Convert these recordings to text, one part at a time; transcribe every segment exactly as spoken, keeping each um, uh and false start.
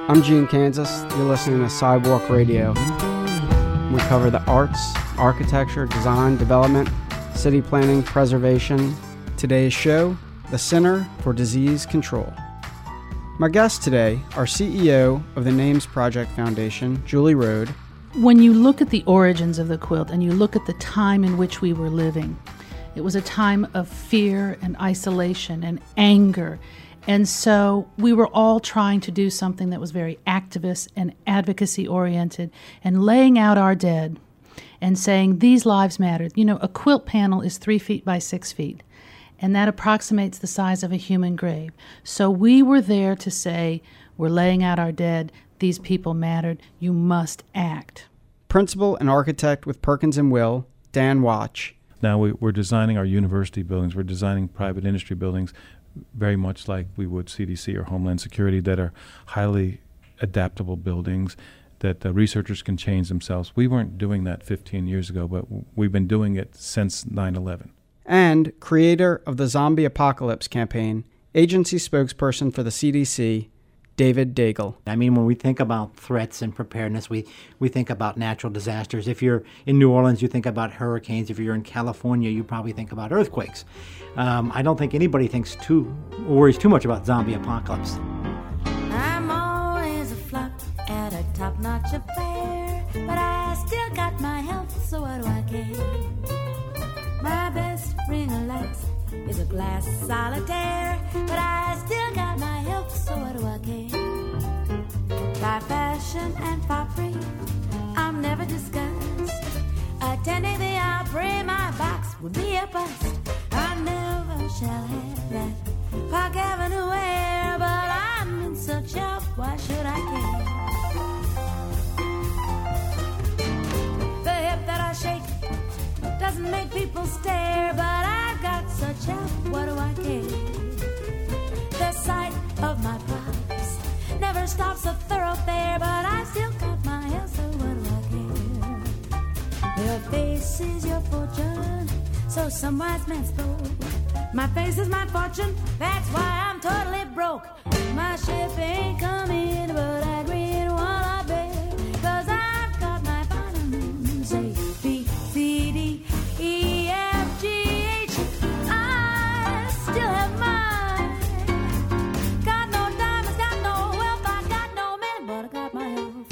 I'm Gene Kansas. You're listening to Sidewalk Radio. We cover the arts, architecture, design, development, city planning, preservation. Today's show, the Center for Disease Control. My guests today are C E O of the Names Project Foundation, Julie Rhode. When you look at the origins of the quilt and you look at the time in which we were living, it was a time of fear and isolation and anger. And so we were all trying to do something that was very activist and advocacy-oriented and laying out our dead and saying these lives mattered. You know, a quilt panel is three feet by six feet, and that approximates the size of a human grave. So we were there to say, we're laying out our dead, these people mattered, you must act. Principal and architect with Perkins and Will, Dan Watch. Now we, we're designing our university buildings, we're designing private industry buildings, very much like we would C D C or Homeland Security, that are highly adaptable buildings that uh, researchers can change themselves. We weren't doing that fifteen years ago, but w- we've been doing it since nine eleven. And creator of the Zombie Apocalypse campaign, agency spokesperson for the C D C, David Daigle. I mean, when we think about threats and preparedness, we, we think about natural disasters. If you're in New Orleans, you think about hurricanes. If you're in California, you probably think about earthquakes. Um, I don't think anybody thinks too, worries too much about zombie apocalypse. I'm always a flop at a top-notch affair, but I still got my health, so what do I care? My best ring of lights is a glass solitaire, but I still got my health, so what do I care? By fashion and foppery, I'm never discussed. Attending the Opry, my box would be a bust. I never shall have that Park Avenue air, but I'm in such health, why should I care? The hip that I shake doesn't make people stare, but I've got such health, what do I care? The sight of my pops never stops a thoroughfare, but I still got my health, so what do I care? Your face is your fortune, so some wise man spoke. My face is my fortune, that's why I'm totally broke. My ship ain't coming, but I green while I bear, cause I've got my vitamins A, B, C, D, E, F, G, H. I still have mine. Got no diamonds, got no wealth, I got no man, but I got my health.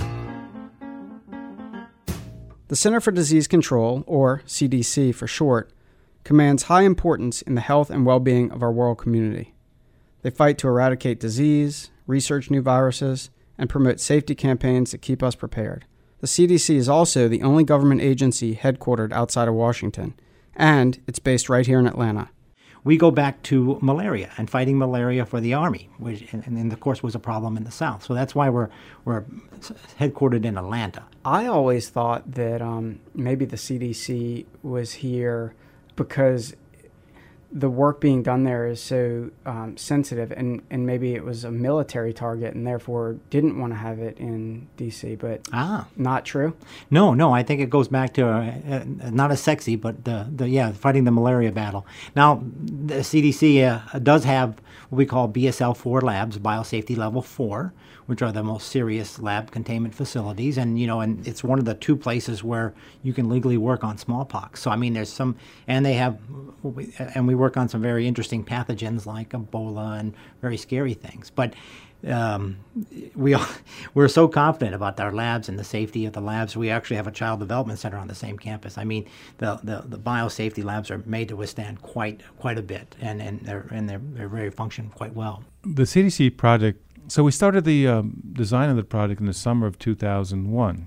The Center for Disease Control, or C D C for short, commands high importance in the health and well-being of our world community. They fight to eradicate disease, research new viruses, and promote safety campaigns that keep us prepared. The C D C is also the only government agency headquartered outside of Washington, and it's based right here in Atlanta. We go back to malaria and fighting malaria for the Army, which, and, and of course, was a problem in the South. So that's why we're we're headquartered in Atlanta. I always thought that um, maybe the C D C was here because the work being done there is so um, sensitive, and, and maybe it was a military target and therefore didn't want to have it in D C, but ah. not true? No, no, I think it goes back to, uh, uh, not as sexy, but the, the yeah, fighting the malaria battle. Now, the C D C uh, does have what we call B S L four labs, biosafety level four, which are the most serious lab containment facilities. And, you know, and it's one of the two places where you can legally work on smallpox. So, I mean, there's some, and they have, and we work on some very interesting pathogens like Ebola and very scary things. But um, we, we're so confident about our labs and the safety of the labs. We actually have a child development center on the same campus. I mean, the, the, the biosafety labs are made to withstand quite quite a bit, and, and they're and they're, they're very function quite well. The C D C project, so we started the um, design of the project in the summer of two thousand one.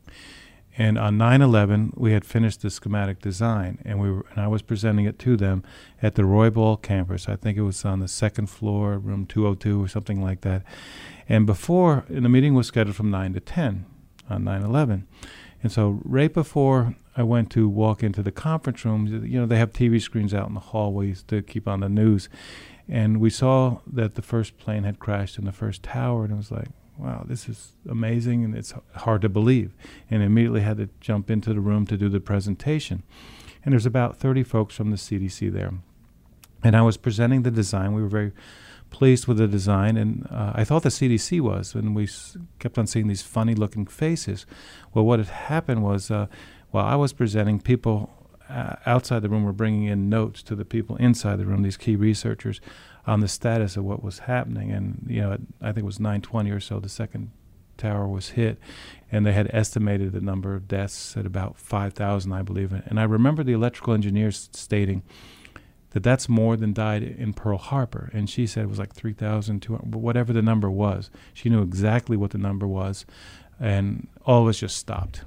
And on nine eleven, we had finished the schematic design, and we were, and I was presenting it to them at the Roy Ball campus. I think it was on the second floor, room two oh two or something like that. And before, and the meeting was scheduled from nine to ten on nine eleven. And so right before I went to walk into the conference room, you know, they have T V screens out in the hallways to keep on the news. And we saw that the first plane had crashed in the first tower, and it was like, wow, this is amazing, and it's hard to believe. And immediately had to jump into the room to do the presentation. And there's about thirty folks from the C D C there. And I was presenting the design. We were very pleased with the design, and uh, I thought the C D C was, and we s- kept on seeing these funny-looking faces. Well, what had happened was, uh, while I was presenting, people uh, outside the room were bringing in notes to the people inside the room, these key researchers, on the status of what was happening. And, you know, at, I think it was nine twenty or so, the second tower was hit, and they had estimated the number of deaths at about five thousand, I believe. And I remember the electrical engineers stating that that's more than died in Pearl Harbor. And she said it was like three thousand two hundred, whatever the number was. She knew exactly what the number was, and all of us just stopped.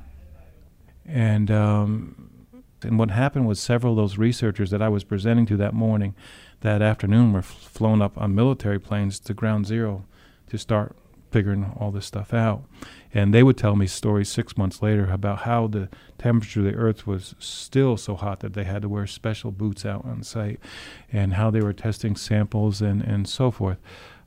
And um, and what happened was several of those researchers that I was presenting to that morning, that afternoon, were f- flown up on military planes to Ground Zero to start figuring all this stuff out. And they would tell me stories six months later about how the temperature of the Earth was still so hot that they had to wear special boots out on site, and how they were testing samples and, and so forth.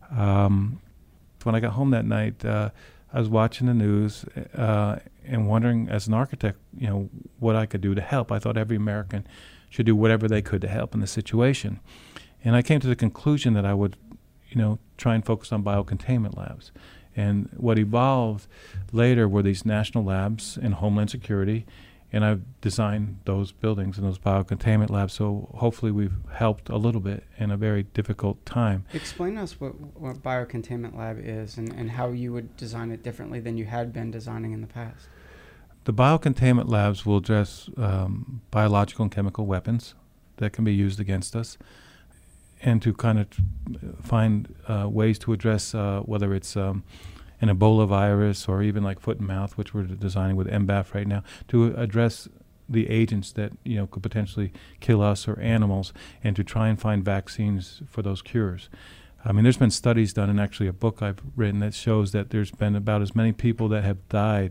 Um, when I got home that night, uh, I was watching the news uh, and wondering, as an architect, you know, what I could do to help. I thought every American should do whatever they could to help in the situation. And I came to the conclusion that I would, you know, try and focus on biocontainment labs. And what evolved later were these national labs in Homeland Security, and I've designed those buildings and those biocontainment labs, so hopefully we've helped a little bit in a very difficult time. Explain to us what, what biocontainment lab is, and, and how you would design it differently than you had been designing in the past. The biocontainment labs will address um, biological and chemical weapons that can be used against us, and to kind of find uh, ways to address uh, whether it's um, an Ebola virus or even like foot and mouth, which we're designing with M B A F right now, to address the agents that, you know, could potentially kill us or animals, and to try and find vaccines for those cures. I mean, there's been studies done, and actually a book I've written that shows that there's been about as many people that have died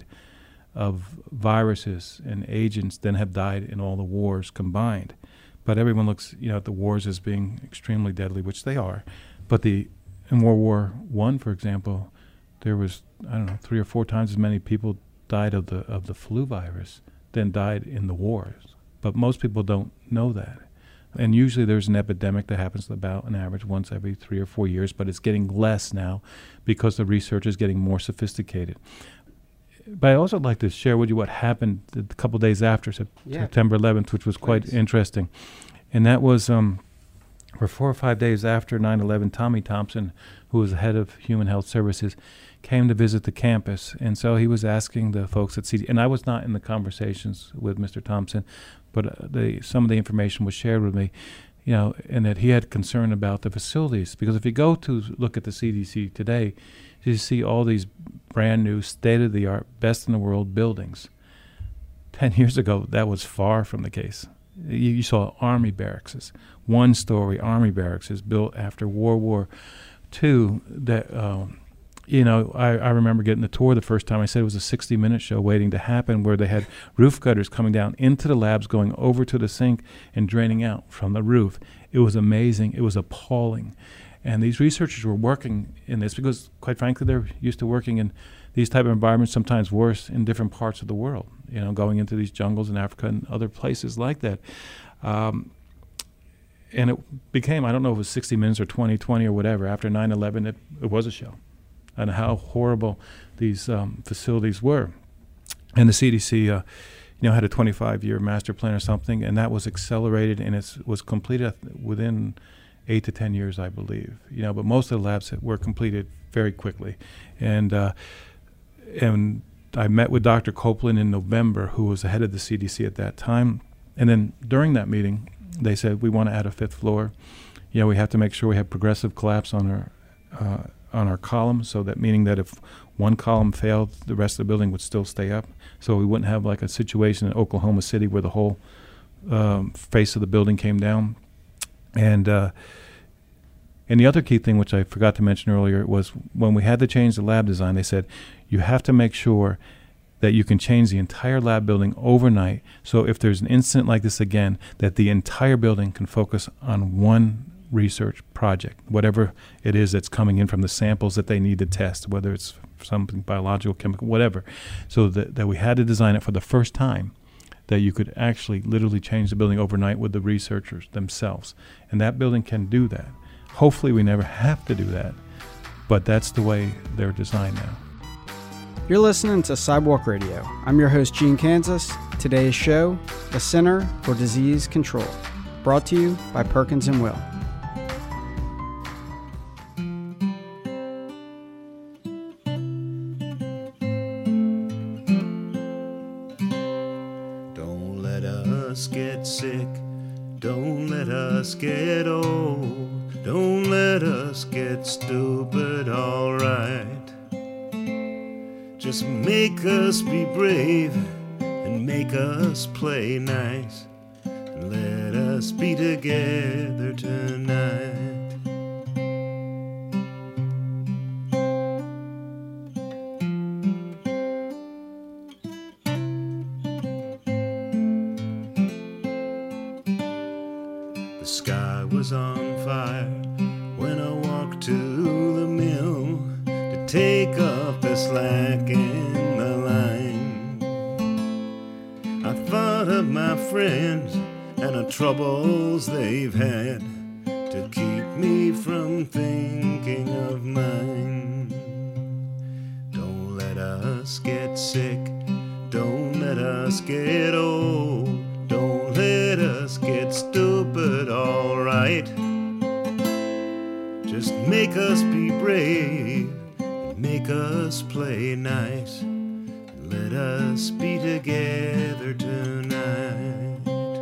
of viruses and agents than have died in all the wars combined. But everyone looks, you know, at the wars as being extremely deadly, which they are. But the in World War One, for example, there was, I don't know, three or four times as many people died of the of the flu virus than died in the wars. But most people don't know that. And usually there's an epidemic that happens about an average once every three or four years, but it's getting less now because the research is getting more sophisticated. But I also like to share with you what happened a couple days after sep- Yeah. September eleventh, which was quite Please. interesting. And that was um, for four or five days after nine eleven, Tommy Thompson, who was the head of Human Health Services, came to visit the campus. And so he was asking the folks at C D C, and I was not in the conversations with Mister Thompson, but uh, the, some of the information was shared with me, you know, and that he had concern about the facilities. Because if you go to look at the C D C today, you see all these brand new, state-of-the-art, best-in-the-world buildings. Ten years ago, that was far from the case. You, you saw army barracks, one-story army barracks built after World War Two. That um, you know, I, I remember getting the tour the first time. I said it was a sixty-minute show waiting to happen, where they had roof gutters coming down into the labs, going over to the sink, and draining out from the roof. It was amazing. It was appalling. And these researchers were working in this because, quite frankly, they're used to working in these type of environments, sometimes worse, in different parts of the world, you know, going into these jungles in Africa and other places like that. Um, and it became, I don't know if it was sixty minutes or twenty twenty or whatever, after nine eleven, it, it was a show, and how horrible these um, facilities were. And the C D C, uh, you know, had a twenty-five year master plan or something, and that was accelerated, and it was completed within eight to ten years, I believe. You know, but most of the labs were completed very quickly. And uh, and I met with Doctor Copeland in November, who was the head of the C D C at that time. And then during that meeting, they said, we want to add a fifth floor. You know, we have to make sure we have progressive collapse on our uh, on our column, so that meaning that if one column failed, the rest of the building would still stay up. So we wouldn't have like a situation in Oklahoma City where the whole um, face of the building came down. And uh, and the other key thing, which I forgot to mention earlier, was when we had to change the lab design, they said, you have to make sure that you can change the entire lab building overnight. So if there's an incident like this again, that the entire building can focus on one research project, whatever it is that's coming in from the samples that they need to test, whether it's something biological, chemical, whatever. So that, that we had to design it for the first time, that you could actually literally change the building overnight with the researchers themselves. And that building can do that. Hopefully we never have to do that, but that's the way they're designed now. You're listening to Sidewalk Radio. I'm your host, Gene Kansas. Today's show, The Center for Disease Control, brought to you by Perkins and Will. Don't let us get sick. Don't let us get old. Don't let us get stupid, alright. Just make us be brave and make us play nice. And let us be together tonight. The sky was on fire when I walked to the mill to take up the slack in the line. I thought of my friends and the troubles they've had to keep me from thinking of mine. Don't let us get sick. Don't let us get old. Don't let us get stupid, alright. Just make us be brave and make us play nice. And let us be together tonight.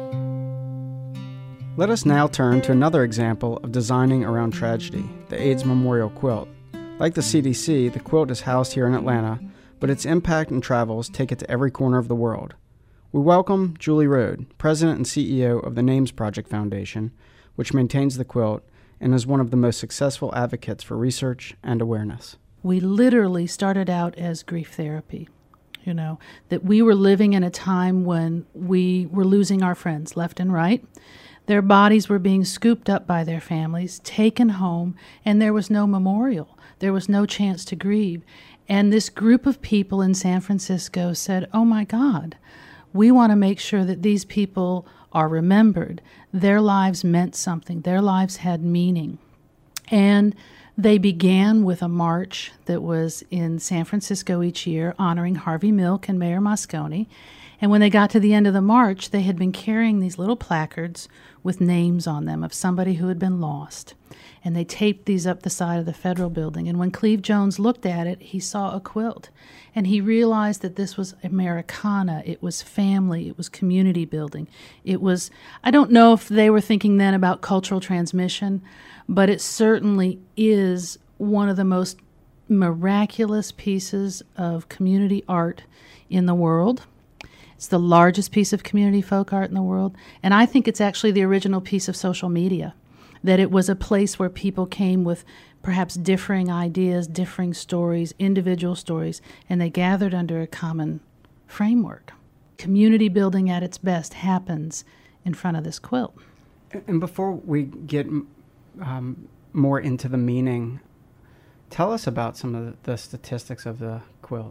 Let us now turn to another example of designing around tragedy, the AIDS Memorial Quilt. Like the C D C, the quilt is housed here in Atlanta, but its impact and travels take it to every corner of the world. We welcome Julie Rode, President and C E O of the Names Project Foundation, which maintains the quilt and is one of the most successful advocates for research and awareness. We literally started out as grief therapy, you know, that we were living in a time when we were losing our friends left and right. Their bodies were being scooped up by their families, taken home, and there was no memorial. There was no chance to grieve. And this group of people in San Francisco said, oh my God, we want to make sure that these people are remembered. Their lives meant something. Their lives had meaning. And they began with a march that was in San Francisco each year honoring Harvey Milk and Mayor Moscone. And when they got to the end of the march, they had been carrying these little placards with names on them of somebody who had been lost. And they taped these up the side of the federal building. And when Cleve Jones looked at it, he saw a quilt. And he realized that this was Americana. It was family. It was community building. It was, I don't know if they were thinking then about cultural transmission, but it certainly is one of the most miraculous pieces of community art in the world. It's the largest piece of community folk art in the world. And I think it's actually the original piece of social media, that it was a place where people came with perhaps differing ideas, differing stories, individual stories, and they gathered under a common framework. Community building at its best happens in front of this quilt. And before we get um, more into the meaning, tell us about some of the statistics of the quilt.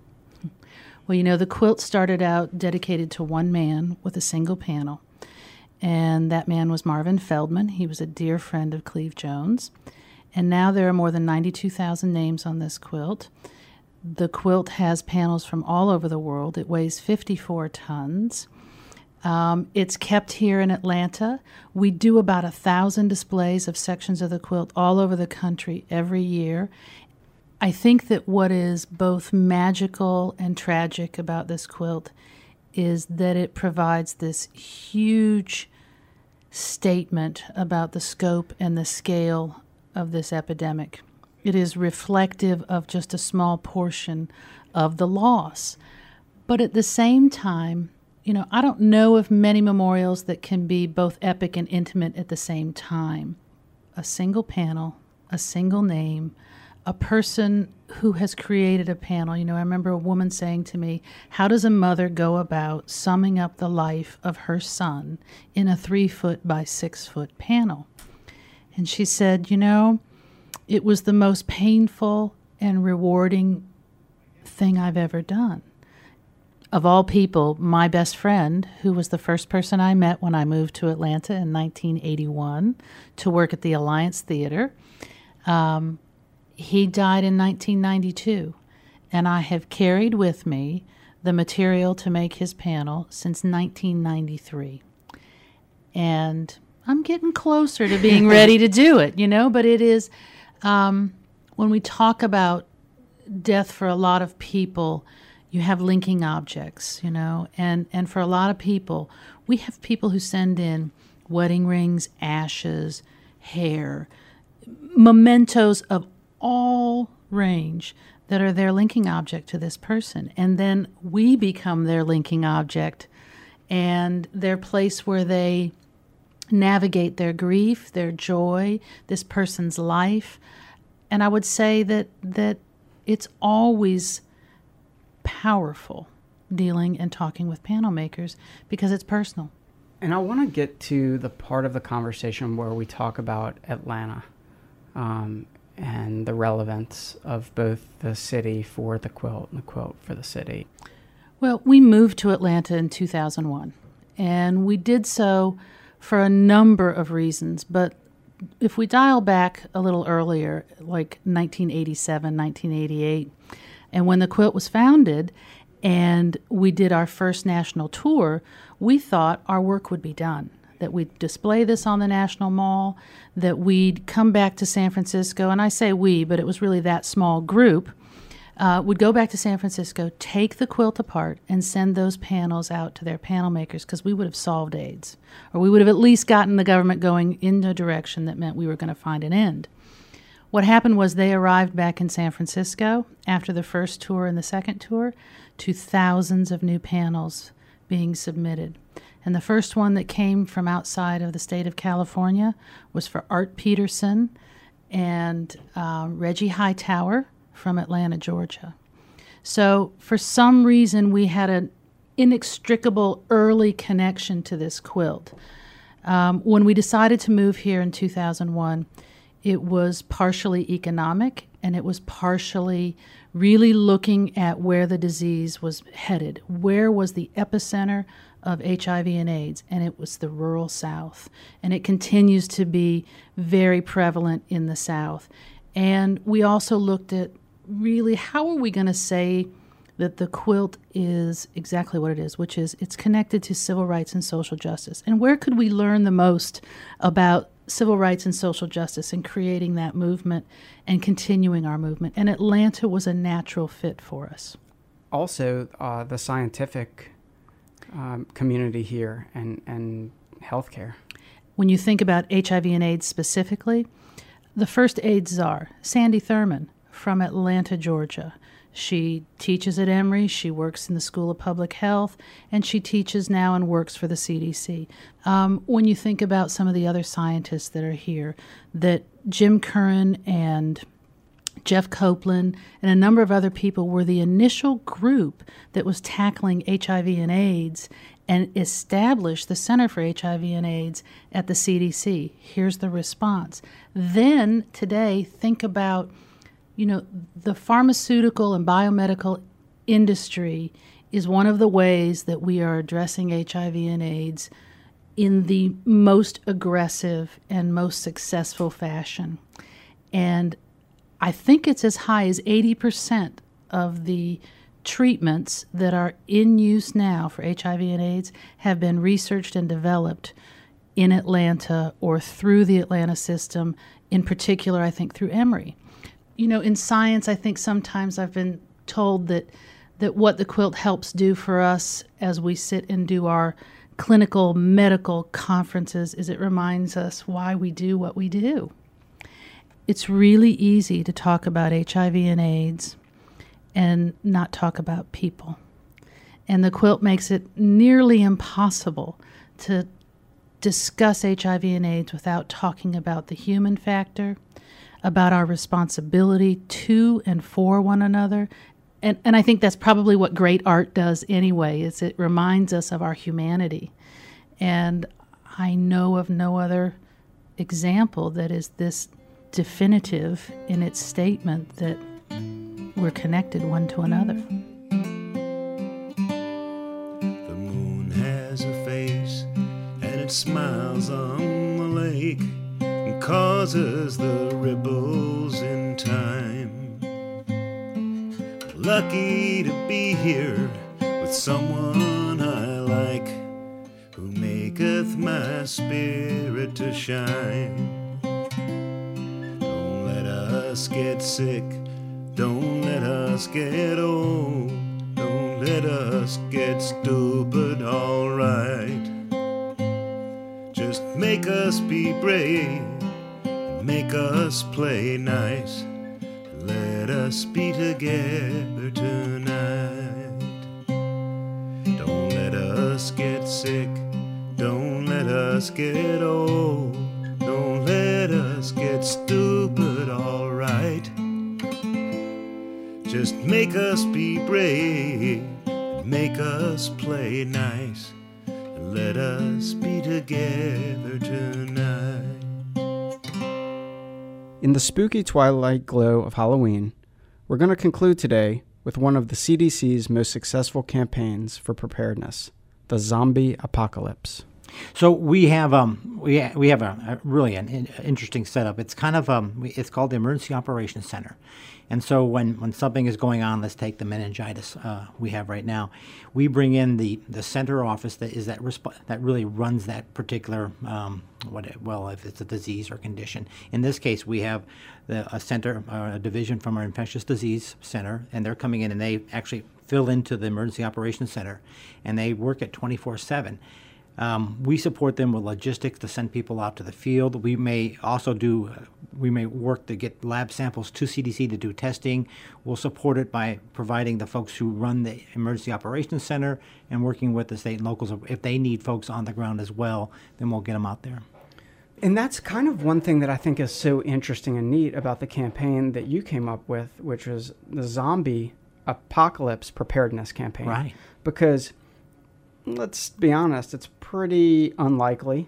Well, you know, the quilt started out dedicated to one man with a single panel, and that man was Marvin Feldman. He was a dear friend of Cleve Jones, and now there are more than ninety-two thousand names on this quilt. The quilt has panels from all over the world. It weighs fifty-four tons. Um, it's kept here in Atlanta. We do about a thousand displays of sections of the quilt all over the country every year. I think that what is both magical and tragic about this quilt is that it provides this huge statement about the scope and the scale of this epidemic. It is reflective of just a small portion of the loss. But at the same time, you know, I don't know of many memorials that can be both epic and intimate at the same time. A single panel, a single name, a person who has created a panel. You know, I remember a woman saying to me, how does a mother go about summing up the life of her son in a three foot by six foot panel? And she said, you know, it was the most painful and rewarding thing I've ever done. of all people, my best friend, who was the first person I met when I moved to Atlanta in nineteen eighty-one to work at the Alliance Theater, um, he died in nineteen ninety-two. And I have carried with me the material to make his panel since nineteen ninety-three. And I'm getting closer to being ready to do it, you know, but it is, um, when we talk about death for a lot of people, you have linking objects, you know, and, and for a lot of people, we have people who send in wedding rings, ashes, hair, mementos of all range that are their linking object to this person. And then we become their linking object and their place where they navigate their grief, their joy, this person's life. And I would say that that it's always powerful dealing and talking with panel makers because it's personal. And I want to get to the part of the conversation where we talk about Atlanta um, and the relevance of both the city for the quilt and the quilt for the city. Well, we moved to Atlanta in two thousand one, and we did so for a number of reasons. But if we dial back a little earlier, like nineteen eighty-seven, nineteen eighty-eight, and when the quilt was founded and we did our first national tour, we thought our work would be done, that we'd display this on the National Mall, that we'd come back to San Francisco, and I say we, but it was really that small group, uh, would go back to San Francisco, take the quilt apart, and send those panels out to their panel makers because we would have solved AIDS, or we would have at least gotten the government going in a direction that meant we were going to find an end. What happened was they arrived back in San Francisco after the first tour and the second tour to thousands of new panels being submitted. And the first one that came from outside of the state of California was for Art Peterson and uh, Reggie Hightower from Atlanta, Georgia. So for some reason, we had an inextricable early connection to this quilt. Um, when we decided to move here in two thousand one, it was partially economic, and it was partially really looking at where the disease was headed. Where was the epicenter of H I V and AIDS? And it was the rural South. And it continues to be very prevalent in the South. And we also looked at really how are we going to say that the quilt is exactly what it is, which is it's connected to civil rights and social justice. And where could we learn the most about civil rights and social justice and creating that movement and continuing our movement? And Atlanta was a natural fit for us. Also, uh, the scientific um, community here and, and healthcare. When you think about H I V and AIDS specifically, the first AIDS czar, Sandy Thurman from Atlanta, Georgia. She teaches at Emory, she works in the School of Public Health, and she teaches now and works for the C D C. Um, when you think about some of the other scientists that are here, that Jim Curran and Jeff Copeland and a number of other people were the initial group that was tackling H I V and AIDS and established the Center for H I V and AIDS at the C D C. Here's the response. Then today, think about You know, the pharmaceutical and biomedical industry is one of the ways that we are addressing H I V and AIDS in the most aggressive and most successful fashion. And I think it's as high as eighty percent of the treatments that are in use now for H I V and AIDS have been researched and developed in Atlanta or through the Atlanta system, in particular, I think, through Emory. You know, in science, I think sometimes I've been told that that what the quilt helps do for us as we sit and do our clinical medical conferences is it reminds us why we do what we do. It's really easy to talk about H I V and AIDS and not talk about people. And the quilt makes it nearly impossible to discuss H I V and AIDS without talking about the human factor, about our responsibility to and for one another. And and I think that's probably what great art does anyway, is it reminds us of our humanity. And I know of no other example that is this definitive in its statement that we're connected one to another. smiles on the lake and causes the ripples in time. Lucky to be here with someone I like, who maketh my spirit to shine. Don't let us get sick, don't let us get old, don't let us get stupid, alright. Just make us be brave, make us play nice, let us be together tonight. Don't let us get sick, don't let us get old, don't let us get stupid, alright. Just make us be brave, make us play nice, and let us be together tonight. In the spooky twilight glow of Halloween, we're going to conclude today with one of the C D C's most successful campaigns for preparedness, the zombie apocalypse. So we have um we ha- we have a, a really an in, interesting setup. It's kind of um we, it's called the Emergency Operations Center, and so when, when something is going on, let's take the meningitis uh, we have right now, we bring in the, the center office that is that resp- that really runs that particular um what it, well if it's a disease or condition. In this case, we have the, a center uh, a division from our infectious disease center, and they're coming in and they actually fill into the Emergency Operations Center, and they work at twenty-four seven. Um, we support them with logistics to send people out to the field. We may also do, uh, we may work to get lab samples to C D C to do testing. We'll support it by providing the folks who run the Emergency Operations Center and working with the state and locals. If they need folks on the ground as well, then we'll get them out there. And that's kind of one thing that I think is so interesting and neat about the campaign that you came up with, which was the zombie apocalypse preparedness campaign. Right. Because let's be honest, it's pretty unlikely,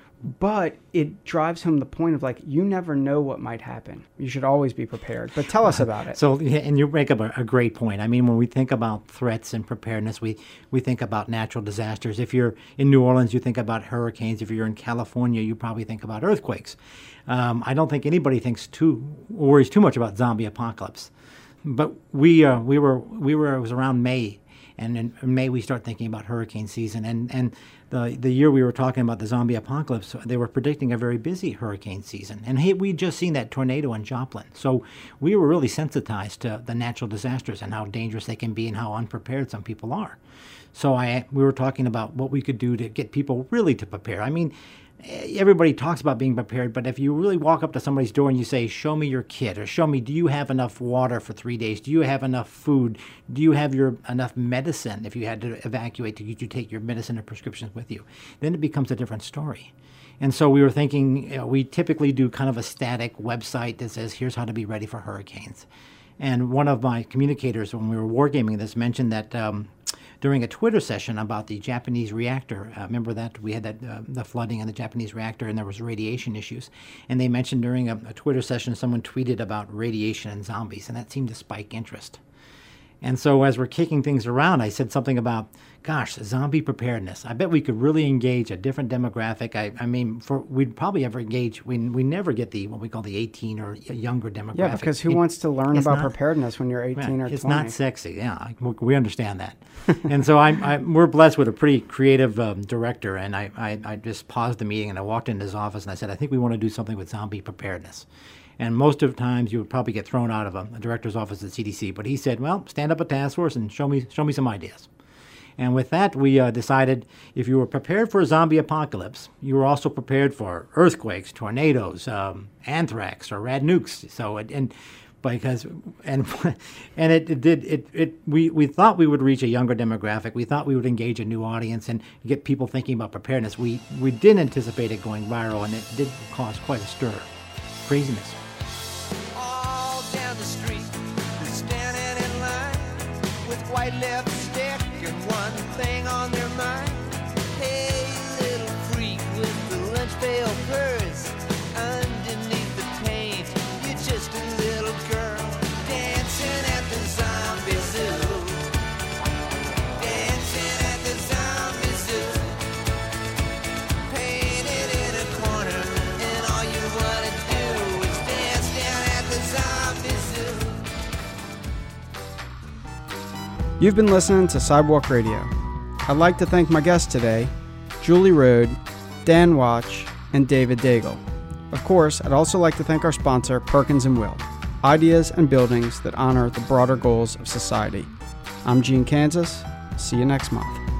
but it drives home the point of, like, you never know what might happen. You should always be prepared. But tell us about it. So, yeah, and you make up a, a great point. I mean, when we think about threats and preparedness, we, we think about natural disasters. If you're in New Orleans, you think about hurricanes. If you're in California, you probably think about earthquakes. Um, I don't think anybody thinks too worries too much about zombie apocalypse. But we uh, we were we were it was around May. And in May, we start thinking about hurricane season. And, and the the year we were talking about the zombie apocalypse, they were predicting a very busy hurricane season. And hey, we'd just seen that tornado in Joplin. So we were really sensitized to the natural disasters and how dangerous they can be and how unprepared some people are. So I we were talking about what we could do to get people really to prepare. I mean, everybody talks about being prepared, but if you really walk up to somebody's door and you say, show me your kit, or show me, do you have enough water for three days? Do you have enough food? Do you have your enough medicine? If you had to evacuate, did you take your medicine or prescriptions with you? Then it becomes a different story. And so we were thinking, you know, we typically do kind of a static website that says, here's how to be ready for hurricanes. And one of my communicators, when we were wargaming this, mentioned that um, during a Twitter session about the Japanese reactor, uh, remember that we had that uh, the flooding in the Japanese reactor and there was radiation issues. And they mentioned during a, a Twitter session, someone tweeted about radiation and zombies, and that seemed to spike interest. And so as we're kicking things around, I said something about, gosh, zombie preparedness. I bet we could really engage a different demographic. I, I mean, for we'd probably ever engage, we, we never get the, what we call the eighteen or younger demographic. Yeah, because who it, wants to learn about not, preparedness when you're eighteen right, or it's twenty? It's not sexy, yeah, we understand that. And so I, I, we're blessed with a pretty creative um, director, and I, I, I just paused the meeting and I walked into his office and I said, I think we want to do something with zombie preparedness. And most of the times you would probably get thrown out of a, a director's office at C D C. But he said, well, stand up a task force and show me show me some ideas. And with that, we uh, decided if you were prepared for a zombie apocalypse, you were also prepared for earthquakes, tornadoes, um, anthrax, or rad nukes. So, it, and because and and it, it did it it we, we thought we would reach a younger demographic. We thought we would engage a new audience and get people thinking about preparedness. We we didn't anticipate it going viral, and it did cause quite a stir. Craziness. All down the street, they're standing in line with white lipstick and one thing on their mind. Hey, little freak with the lunch pail purse, underneath the paint, you're just a little girl dancing at the zombie zoo. Dancing at the zombie zoo. Paint You've been listening to Sidewalk Radio. I'd like to thank my guests today, Julie Rode, Dan Watch, and David Daigle. Of course, I'd also like to thank our sponsor, Perkins and Will, ideas and buildings that honor the broader goals of society. I'm Gene Kansas. See you next month.